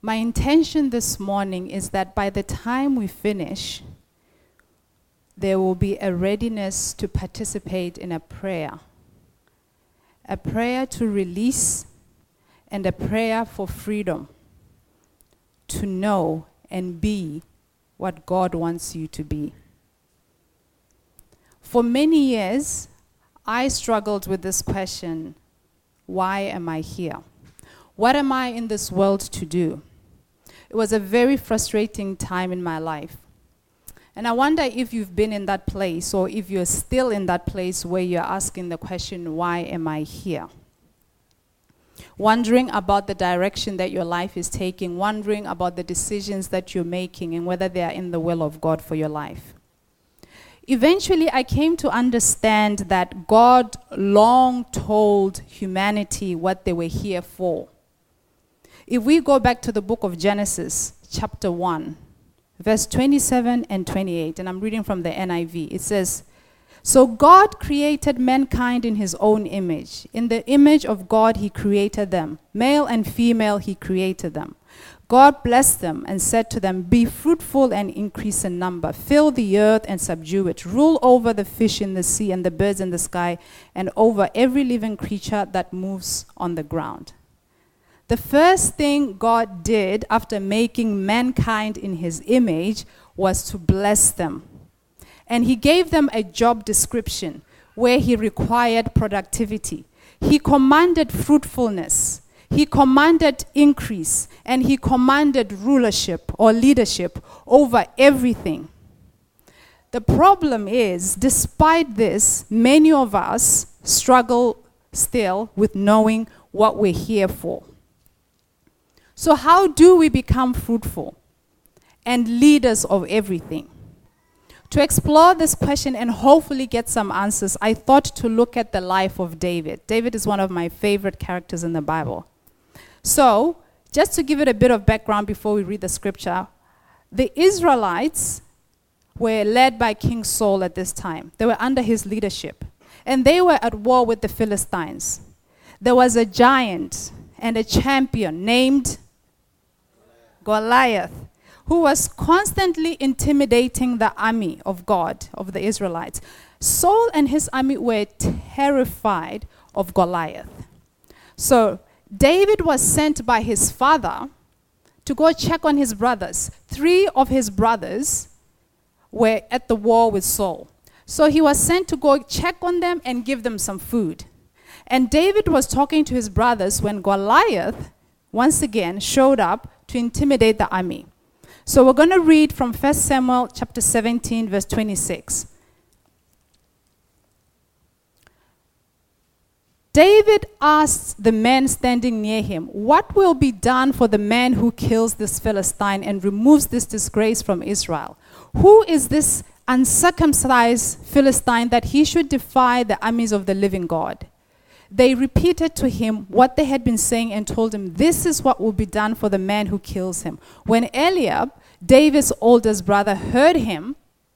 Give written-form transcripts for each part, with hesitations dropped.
My intention this morning is that by the time we finish, there will be a readiness to participate in a prayer to release, and a prayer for freedom to know and be what God wants you to be. For many years, I struggled with this question: why am I here? What am I in this world to do? It was a very frustrating time in my life. And I wonder if you've been in that place, or if you're still in that place where you're asking the question, why am I here? Wondering about the direction that your life is taking, wondering about the decisions that you're making and whether they are in the will of God for your life. Eventually, I came to understand that God long told humanity what they were here for. If we go back to the book of Genesis, chapter 1, verse 27 and 28, and I'm reading from the NIV, it says, "So God created mankind in his own image. In the image of God he created them. Male and female he created them. God blessed them and said to them, 'Be fruitful and increase in number. Fill the earth and subdue it. Rule over the fish in the sea and the birds in the sky, and over every living creature that moves on the ground.'" The first thing God did after making mankind in his image was to bless them. And he gave them a job description where he required productivity. He commanded fruitfulness. He commanded increase. And he commanded rulership or leadership over everything. The problem is, despite this, many of us struggle still with knowing what we're here for. So how do we become fruitful and leaders of everything? To explore this question and hopefully get some answers, I thought to look at the life of David. David is one of my favorite characters in the Bible. So, just to give it a bit of background before we read the scripture, the Israelites were led by King Saul at this time. They were under his leadership. And they were at war with the Philistines. There was a giant and a champion named Goliath, who was constantly intimidating the army of God, of the Israelites. Saul and his army were terrified of Goliath. So David was sent by his father to go check on his brothers. 3 of his brothers were at the war with Saul. So he was sent to go check on them and give them some food. And David was talking to his brothers when Goliath once again showed up to intimidate the army. So we're going to read from 1 Samuel chapter 17, verse 26. David asked the men standing near him, "What will be done for the man who kills this Philistine and removes this disgrace from Israel? Who is this uncircumcised Philistine that he should defy the armies of the living God?" They repeated to him what they had been saying and told him, "This is what will be done for the man who kills him." When Eliab, David's oldest brother, heard him,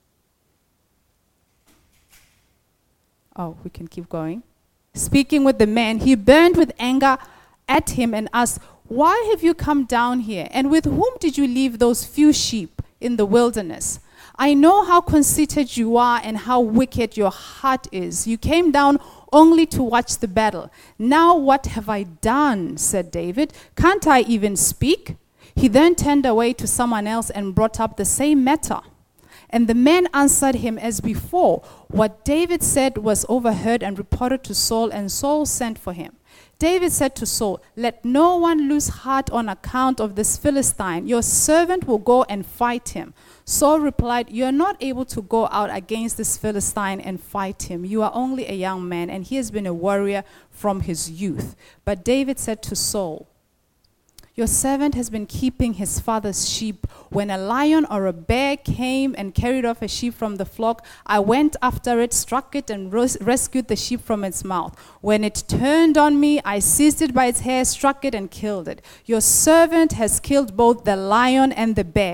we can keep going, speaking with the man, he burned with anger at him and asked, "Why have you come down here? And with whom did you leave those few sheep in the wilderness? I know how conceited you are and how wicked your heart is. You came down only to watch the battle. Now what have I done?" said David. "Can't I even speak?" He then turned away to someone else and brought up the same matter. And the men answered him as before. What David said was overheard and reported to Saul, and Saul sent for him. David said to Saul, "Let no one lose heart on account of this Philistine. Your servant will go and fight him." Saul replied, "You are not able to go out against this Philistine and fight him. You are only a young man, and he has been a warrior from his youth." But David said to Saul, "Your servant has been keeping his father's sheep. When a lion or a bear came and carried off a sheep from the flock, I went after it, struck it, and rescued the sheep from its mouth. When it turned on me, I seized it by its hair, struck it, and killed it. Your servant has killed both the lion and the bear.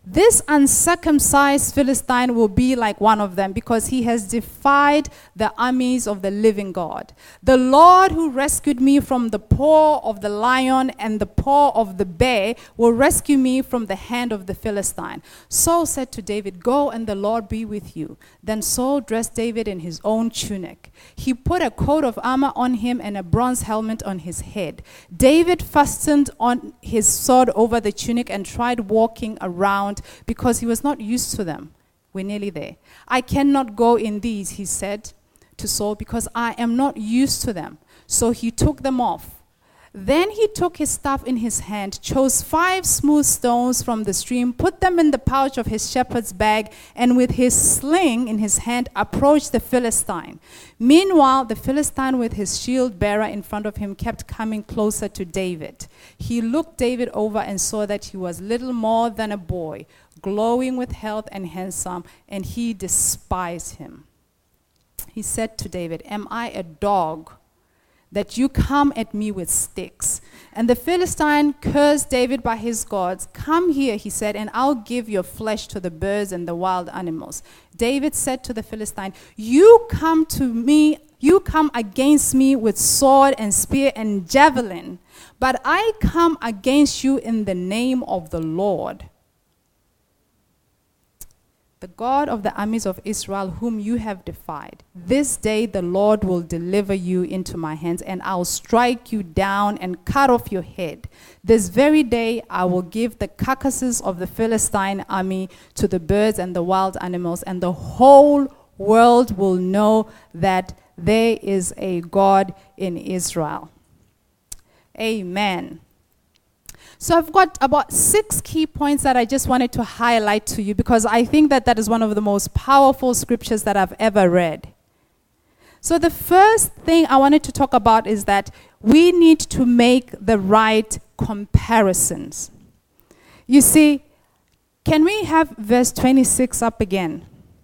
This uncircumcised Philistine will be like one of them because he has defied the armies of the living God. The Lord who rescued me from the paw of the lion and the paw of the bear will rescue me from the hand of the Philistine. Saul said to David, "Go, and the Lord be with you." Then Saul dressed David in his own tunic. He put a coat of armor on him and a bronze helmet on his head. David fastened on his sword over the tunic and tried walking around because he was not used to them. We're nearly there. "I cannot go in these," he said to Saul, "because I am not used to them." So he took them off. Then he took his staff in his hand, chose 5 smooth stones from the stream, put them in the pouch of his shepherd's bag, and with his sling in his hand approached the Philistine. Meanwhile, the Philistine with his shield bearer in front of him kept coming closer to David. He looked David over and saw that he was little more than a boy, glowing with health and handsome, and he despised him. He said to David, "Am I a dog that you come at me with sticks?" And the Philistine cursed David by his gods. "Come here," he said, "and I'll give your flesh to the birds and the wild animals." David said to the Philistine, You come against me with sword and spear and javelin, but I come against you in the name of the Lord, the God of the armies of Israel, whom you have defied. This day the Lord will deliver you into my hands, and I'll strike you down and cut off your head. This very day I will give the carcasses of the Philistine army to the birds and the wild animals, and the whole world will know that there is a God in Israel. Amen. So I've got about 6 key points that I just wanted to highlight to you because I think that that is one of the most powerful scriptures that I've ever read. So the first thing I wanted to talk about is that we need to make the right comparisons. You see, can we have verse 26 up again?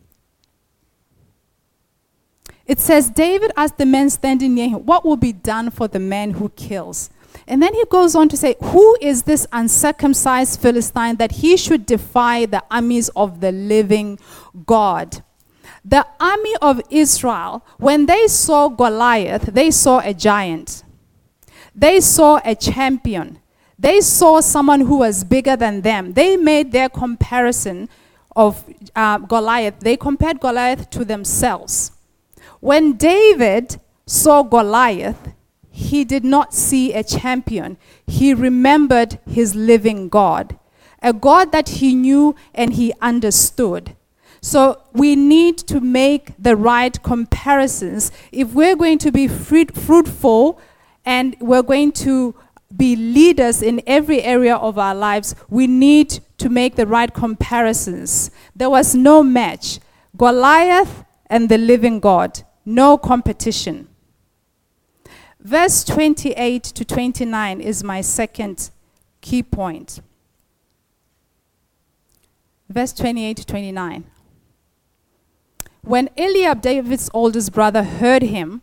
It says, David asked the men standing near him, what will be done for the man who kills? And then he goes on to say, who is this uncircumcised Philistine that he should defy the armies of the living God? The army of Israel, when they saw Goliath, they saw a giant. They saw a champion. They saw someone who was bigger than them. They made their comparison of Goliath. They compared Goliath to themselves. When David saw Goliath, he did not see a champion. He remembered his living God, a God that he knew and he understood. So we need to make the right comparisons. If we're going to be fruitful and we're going to be leaders in every area of our lives, we need to make the right comparisons. There was no match. Goliath and the living God, no competition. Verse 28 to 29 is my second key point. Verse 28 to 29. When Eliab, David's oldest brother, heard him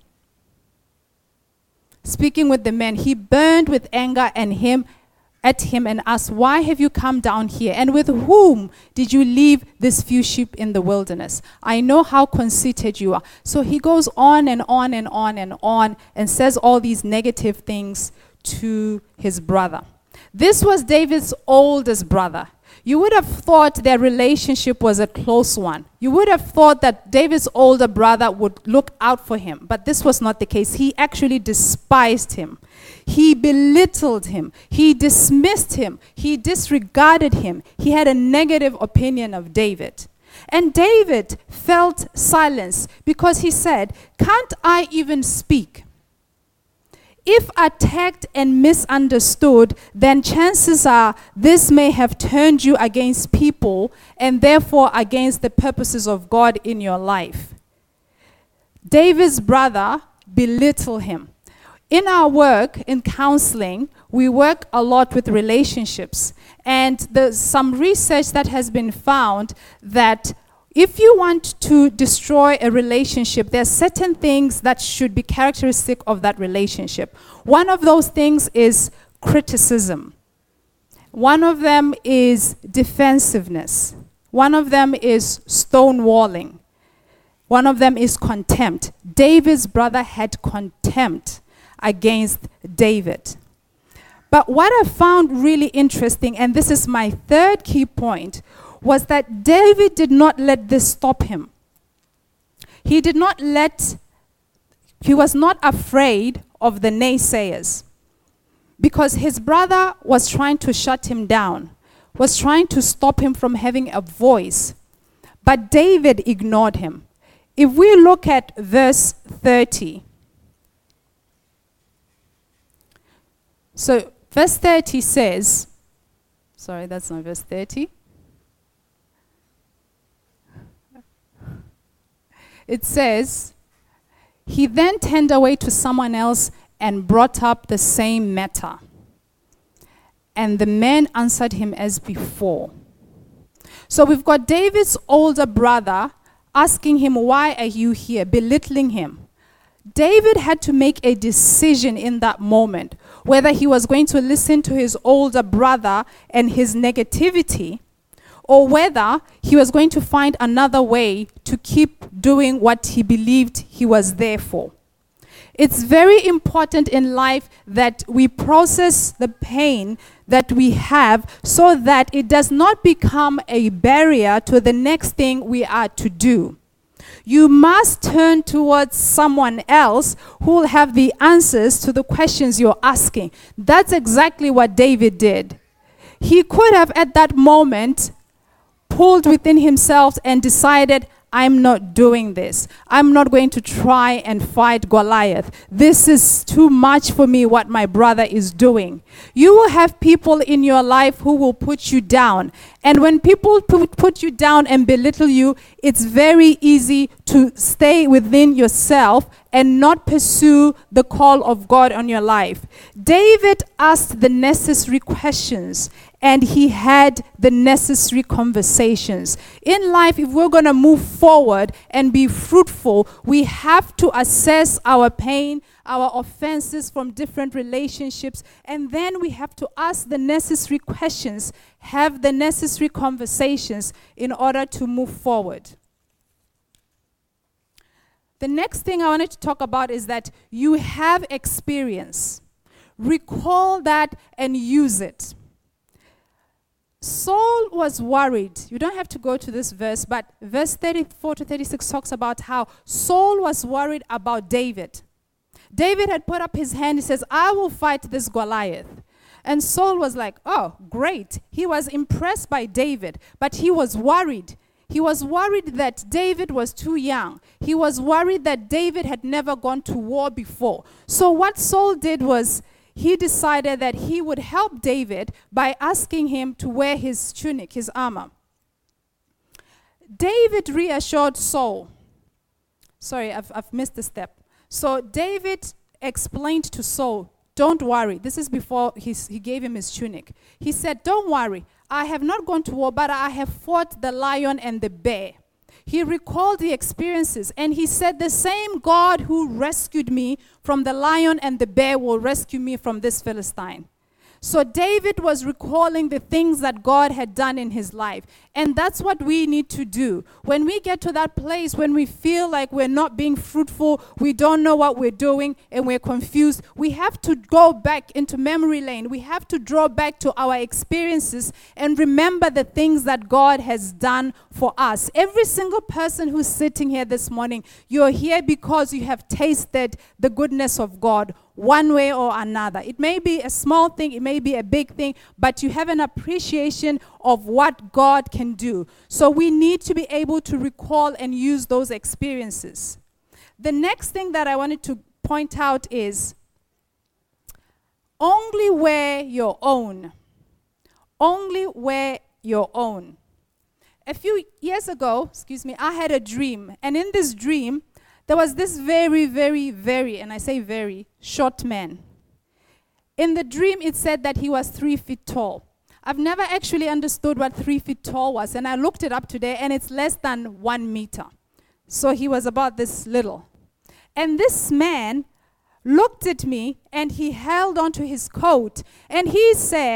speaking with the men, he burned with anger at him and asked, why have you come down here? And with whom did you leave this few sheep in the wilderness? I know how conceited you are. So he goes on and on and on and on and says all these negative things to his brother. This was David's oldest brother. You would have thought their relationship was a close one. You would have thought that David's older brother would look out for him, but this was not the case. He actually despised him. He belittled him. He dismissed him. He disregarded him. He had a negative opinion of David. And David felt silence because he said, can't I even speak? If attacked and misunderstood, then chances are this may have turned you against people and therefore against the purposes of God in your life. David's brother belittled him. In our work in counseling, we work a lot with relationships. And there's some research that has been found that if you want to destroy a relationship, there are certain things that should be characteristic of that relationship. One of those things is criticism. One of them is defensiveness. One of them is stonewalling. One of them is contempt. David's brother had contempt against David. But what I found really interesting, and this is my third key point, was that David did not let this stop him. He was not afraid of the naysayers, because his brother was trying to shut him down, was trying to stop him from having a voice. But David ignored him. If we look at verse 30, so verse 30 says, sorry, that's not verse 30. It says, he then turned away to someone else and brought up the same matter. And the man answered him as before. So we've got David's older brother asking him, why are you here? Belittling him. David had to make a decision in that moment, whether he was going to listen to his older brother and his negativity, or whether he was going to find another way to keep doing what he believed he was there for. It's very important in life that we process the pain that we have so that it does not become a barrier to the next thing we are to do. You must turn towards someone else who will have the answers to the questions you're asking. That's exactly what David did. He could have at that moment pulled within himself and decided, I'm not doing this. I'm not going to try and fight Goliath. This is too much for me, what my brother is doing. You will have people in your life who will put you down. And when people put you down and belittle you, it's very easy to stay within yourself and not pursue the call of God on your life. David asked the necessary questions, and he had the necessary conversations. In life, if we're going to move forward and be fruitful, we have to assess our pain, our offenses from different relationships, and then we have to ask the necessary questions, have the necessary conversations in order to move forward. The next thing I wanted to talk about is that you have experience. Recall that and use it. Saul was worried. You don't have to go to this verse, but verse 34 to 36 talks about how Saul was worried about David. David had put up his hand. He says, I will fight this Goliath. And Saul was like, oh, great. He was impressed by David, but he was worried. He was worried that David was too young. He was worried that David had never gone to war before. So what Saul did was he decided that he would help David by asking him to wear his tunic, his armor. David reassured Saul. Sorry, I've missed a step. So David explained to Saul, don't worry. This is before he gave him his tunic. He said, don't worry. I have not gone to war, but I have fought the lion and the bear. He recalled the experiences, and he said, the same God who rescued me from the lion and the bear will rescue me from this Philistine. So David was recalling the things that God had done in his life. And that's what we need to do. When we get to that place, when we feel like we're not being fruitful, we don't know what we're doing, and we're confused, we have to go back into memory lane. We have to draw back to our experiences and remember the things that God has done for us. Every single person who's sitting here this morning, you're here because you have tasted the goodness of God one way or another. It may be a small thing, it may be a big thing, but you have an appreciation of what God can do. So we need to be able to recall and use those experiences. The next thing that I wanted to point out is only wear your own. Only wear your own. A few years ago, I had a dream, and in this dream, there was this very, and I say very, short man. In the dream, it said that he was 3 feet tall. I've never actually understood what 3 feet tall was, and I looked it up today, and it's less than 1 meter. So he was about this little. And this man looked at me, and he held onto his coat, and he said,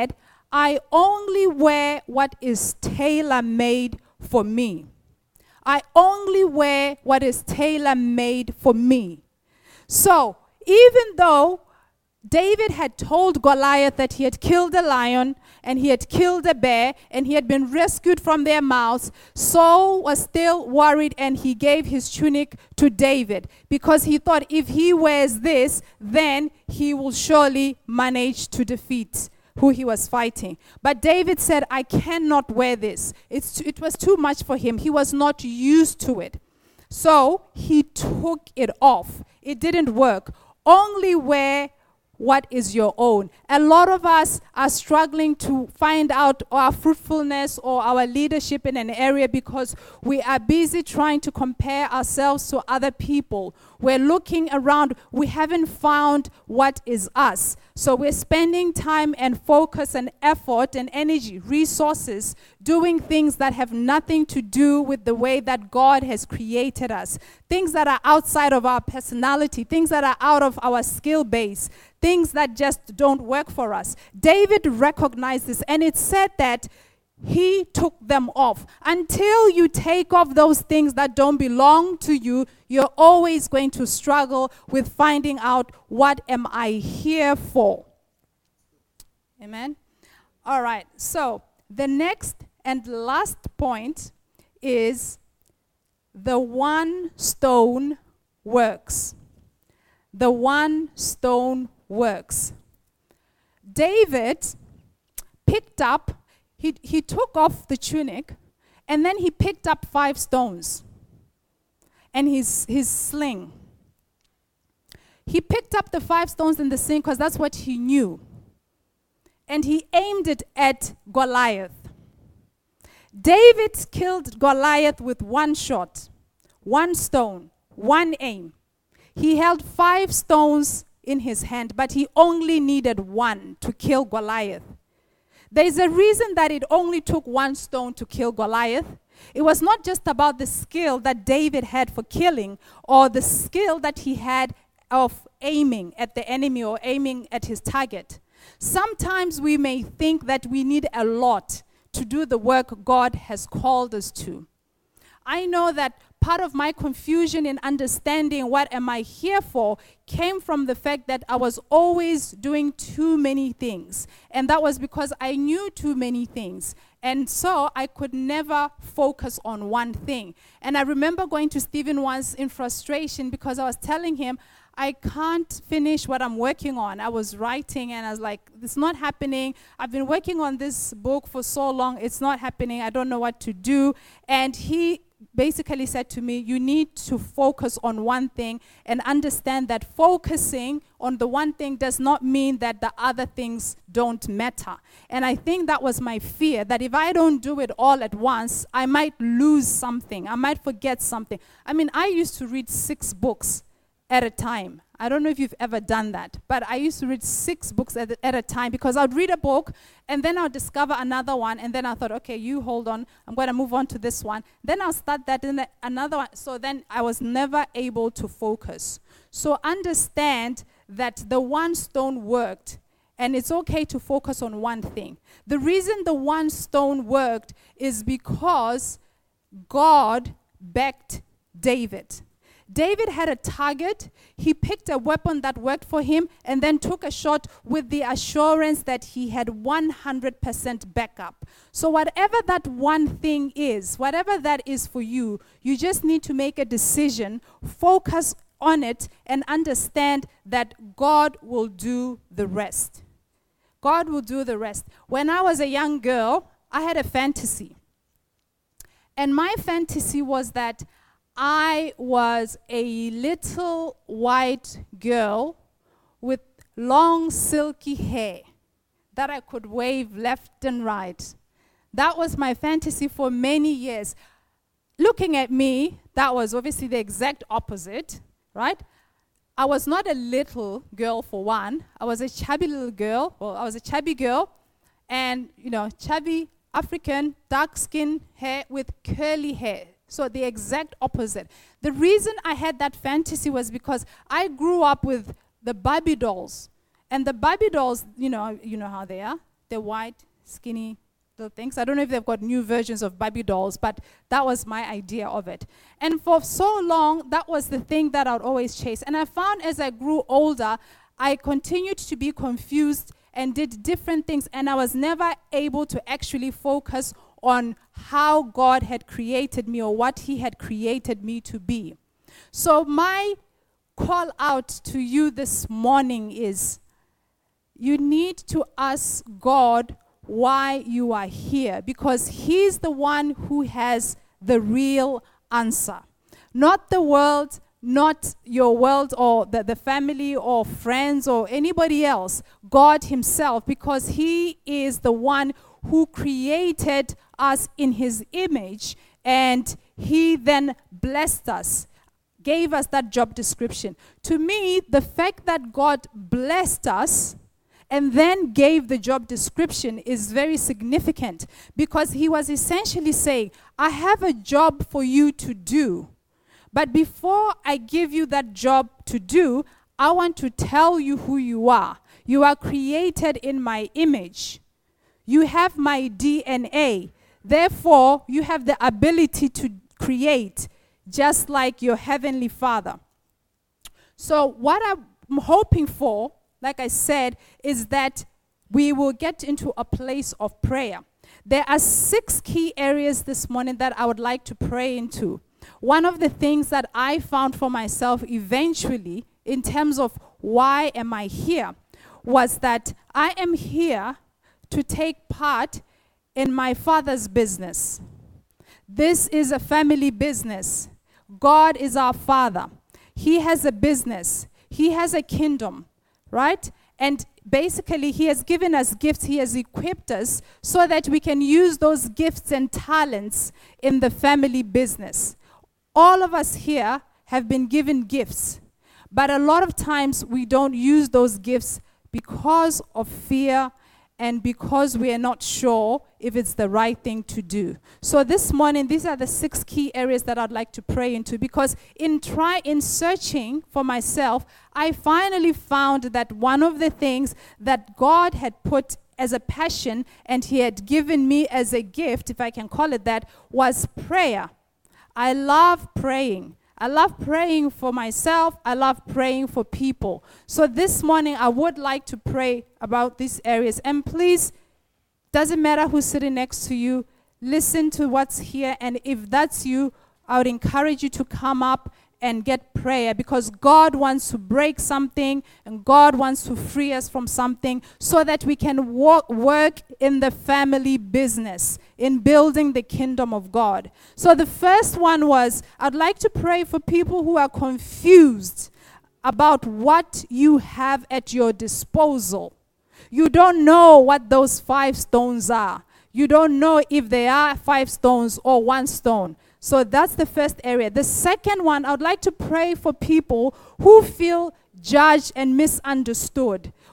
I only wear what is tailor-made for me. I only wear what is tailor-made for me. So, even though David had told Goliath that he had killed a lion and he had killed a bear and he had been rescued from their mouths, Saul was still worried and he gave his tunic to David because he thought if he wears this, then he will surely manage to defeat who he was fighting. But David said, I cannot wear this. It was too much for him. He was not used to it. So he took it off. It didn't work. Only wear what is your own. A lot of us are struggling to find out our fruitfulness or our leadership in an area because we are busy trying to compare ourselves to other people. We're looking around. We haven't found what is us. So we're spending time and focus and effort and energy, resources, doing things that have nothing to do with the way that God has created us. Things that are outside of our personality, things that are out of our skill base, things that just don't work for us. David recognized this, and it said that he took them off. Until you take off those things that don't belong to you, you're always going to struggle with finding out, what am I here for? Amen? All right, so the next and last point is the one stone works. The one stone works. David picked up, he took off the tunic, and then he picked up 5 stones and his sling. He picked up the 5 stones in the sling because that's what he knew. And he aimed it at Goliath. David killed Goliath with 1 shot, 1 stone, 1 aim. He held 5 stones in his hand, but he only needed 1 to kill Goliath. There is a reason that it only took 1 stone to kill Goliath. It was not just about the skill that David had for killing or the skill that he had of aiming at the enemy or aiming at his target. Sometimes we may think that we need a lot to do the work God has called us to. I know that part of my confusion in understanding what am I here for came from the fact that I was always doing too many things. And that was because I knew too many things. And so I could never focus on one thing. And I remember going to Stephen once in frustration because I was telling him, I can't finish what I'm working on. I was writing and I was like, it's not happening. I've been working on this book for so long. It's not happening. I don't know what to do. And he basically said to me, you need to focus on one thing and understand that focusing on the one thing does not mean that the other things don't matter. And I think that was my fear, that if I don't do it all at once, I might lose something. I might forget something. I mean, I used to read 6 books at a time. I don't know if you've ever done that, but I used to read 6 books at a time because I'd read a book and then I'll discover another one and then I thought, okay, you hold on, I'm going to move on to this one. Then I'll start that and another one. So then I was never able to focus. So understand that the one stone worked and it's okay to focus on one thing. The reason the one stone worked is because God backed David. David had a target. He picked a weapon that worked for him and then took a shot with the assurance that he had 100% backup. So whatever that one thing is, whatever that is for you, you just need to make a decision, focus on it, and understand that God will do the rest. God will do the rest. When I was a young girl, I had a fantasy. And my fantasy was that I was a little white girl with long silky hair that I could wave left and right. That was my fantasy for many years. Looking at me, that was obviously the exact opposite, right? I was not a little girl for one. I was a chubby little girl. Well, I was a chubby girl and, chubby African, dark skin hair with curly hair. So the exact opposite. The reason I had that fantasy was because I grew up with the Barbie dolls. And the Barbie dolls, you know how they are. They're white, skinny little things. I don't know if they've got new versions of Barbie dolls, but that was my idea of it. And for so long, that was the thing that I would always chase. And I found as I grew older, I continued to be confused and did different things, and I was never able to actually focus on how God had created me or what He had created me to be. So my call out to you this morning is, you need to ask God why you are here, because He's the one who has the real answer. Not the world, not your world or the family or friends or anybody else. God Himself, because He is the one who created us in His image, and He then blessed us, gave us that job description. To me, the fact that God blessed us and then gave the job description is very significant, because He was essentially saying, I have a job for you to do. But before I give you that job to do, I want to tell you who you are. You are created in my image. You have my DNA. Therefore, you have the ability to create just like your Heavenly Father. So what I'm hoping for, like I said, is that we will get into a place of prayer. There are 6 key areas this morning that I would like to pray into. One of the things that I found for myself eventually, in terms of why am I here, was that I am here to take part in my Father's business. This is a family business. God is our Father. He has a business. He has a kingdom, right? And basically, He has given us gifts. He has equipped us so that we can use those gifts and talents in the family business. All of us here have been given gifts, but a lot of times we don't use those gifts because of fear and because we are not sure if it's the right thing to do. So this morning, these are the 6 key areas that I'd like to pray into, because in searching for myself, I finally found that one of the things that God had put as a passion and He had given me as a gift, if I can call it that, was prayer. I love praying. I love praying for myself. I love praying for people. So this morning, I would like to pray about these areas. And please, doesn't matter who's sitting next to you, listen to what's here. And if that's you, I would encourage you to come up and get prayer, because God wants to break something and God wants to free us from something so that we can work in the family business, in building the kingdom of God. So the first one was, I'd like to pray for people who are confused about what you have at your disposal. You don't know what those 5 stones are. You don't know if they are 5 stones or 1 stone. So that's the first area. The second one, I would like to pray for people who feel judged and misunderstood,